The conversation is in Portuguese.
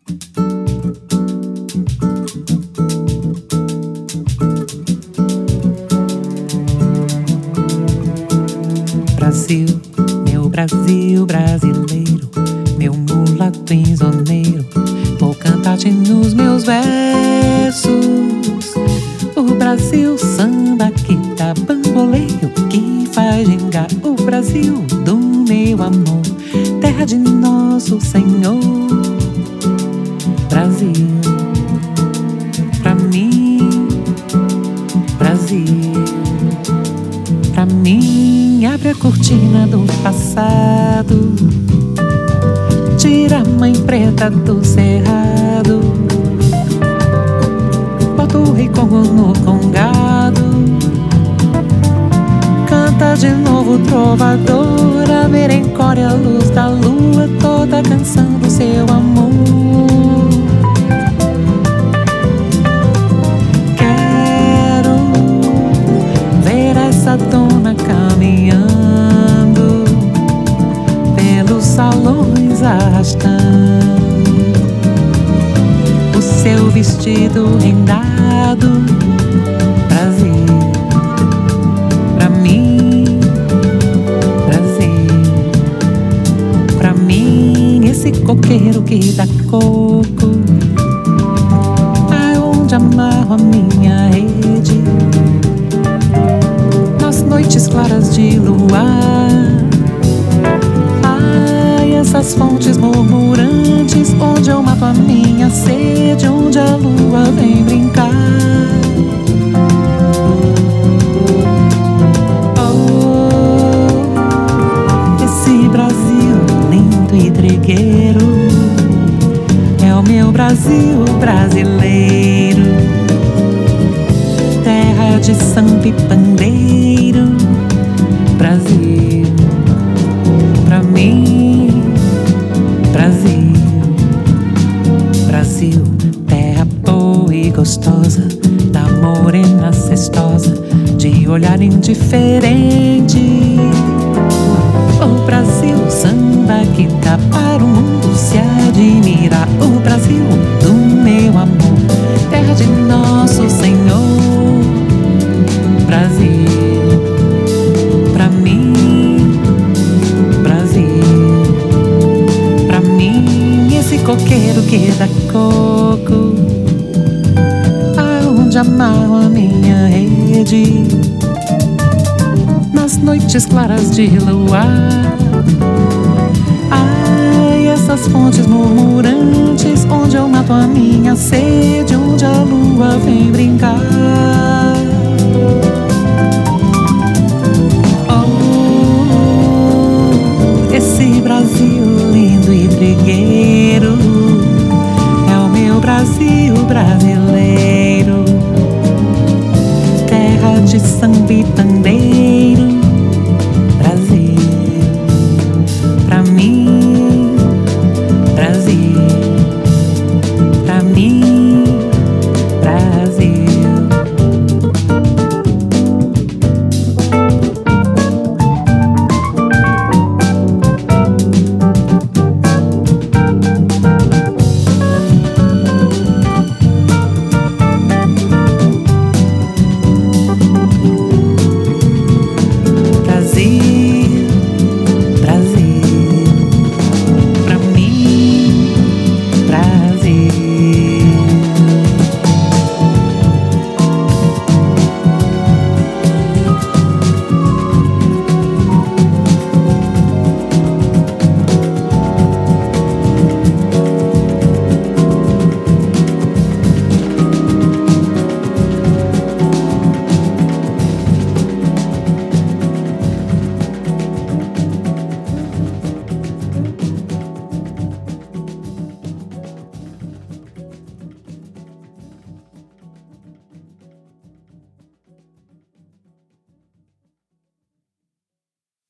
Brasil, meu Brasil brasileiro, meu mulato insoneiro, vou cantar-te nos meus versos. O Brasil, samba que dá bamboleio, que faz gingar. O Brasil do meu amor, terra de nosso Senhor. Brasil, pra mim, Brasil, pra mim. Abre a cortina do passado, tira a mãe preta do cerrado, bota o rei Congo no congado, canta de novo trovadora, merencore a luz da lua, toda canção do seu amor. Quero ver essa dona caminhando pelos salões, arrastando o seu vestido rendado. Brasil, pra mim, Brasil, pra mim. Esse coqueiro que dá coco, aonde amarro a minha rede, nas noites claras de luar. Ai, essas fontes murmurantes, onde eu mato a minha sede, onde a lua vem brincar. Oh, esse Brasil lindo e trigueiro é o meu Brasil brasileiro, terra de samba e pandeiro. Brasil, pra mim, Brasil, Brasil, terra boa e gostosa, da morena cestosa, de olhar indiferente. O Brasil, samba que dá para o mundo se admirar. O Brasil do meu amor, terra de nosso Senhor. Brasil, pra mim, Brasil, pra mim. Esse coqueiro que dá coco, aonde amarro a minha rede, nas noites claras de luar. Ai, essas fontes murmurantes, onde eu mato a minha sede, onde a lua vem brincar. Oh, esse Brasil lindo e trigueiro é o meu Brasil brasileiro, terra de samba e pandeiro. Brasil, pra mim, Brasil, pra mim.